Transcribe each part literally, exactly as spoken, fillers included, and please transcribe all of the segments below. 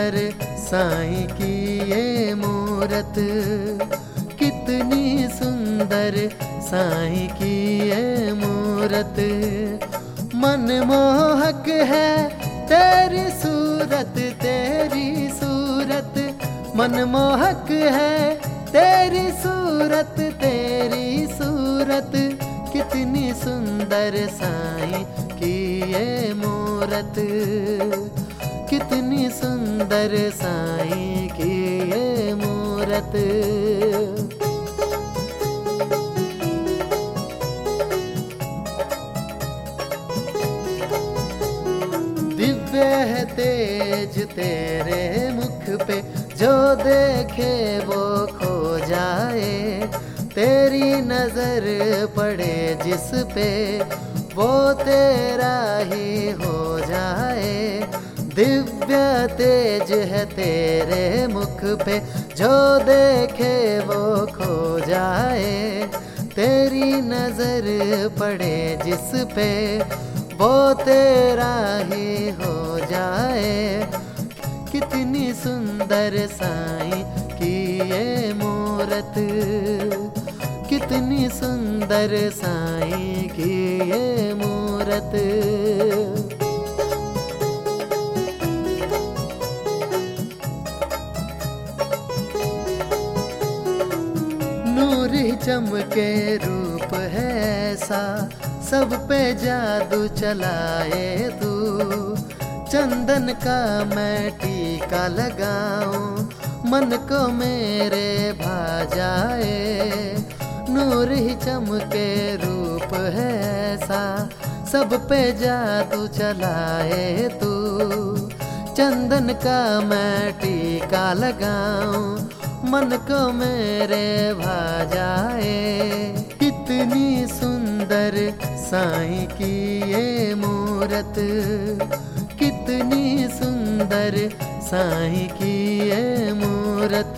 सुंदर साईं की ये मूरत, कितनी सुंदर साईं की ये मूरत। मनमोहक है तेरी सूरत, तेरी सूरत मनमोहक है तेरी सूरत, तेरी सूरत कितनी सुंदर साईं की ये मूरत, कितनी सुंदर साईं की ये मूरत। दिव्य है तेज तेरे मुख पे, जो देखे वो खो जाए। तेरी नजर पड़े जिस पे, वो तेरा ही हो जाए। दिव्य तेज है तेरे मुख पे, जो देखे वो खो जाए। तेरी नजर पड़े जिस पे, वो तेरा ही हो जाए। कितनी सुंदर साईं की ये मूरत, कितनी सुंदर साईं की ये मूरत। नूर ही चमके रूप है ऐसा, सब पे जादू चलाए तू। चंदन का मैं टीका लगाऊं, मन को मेरे भा जाए। नूर ही चमके रूप है ऐसा, सब पे जादू चलाए तू। चंदन का मैं टीका लगाऊं, मन को मेरे भा जाए। कितनी सुंदर साईं की ये मूरत, कितनी सुंदर साईं की ये मूरत।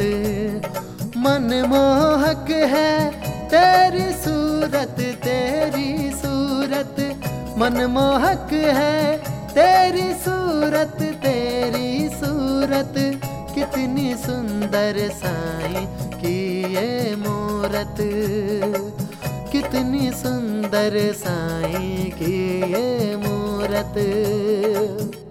मनमोहक है तेरी सूरत, तेरी सूरत मनमोहक है तेरी सूरत, तेरी सूरत कितनी सुंदर साईं की ये मूरत, कितनी सुंदर साईं की ये मूरत।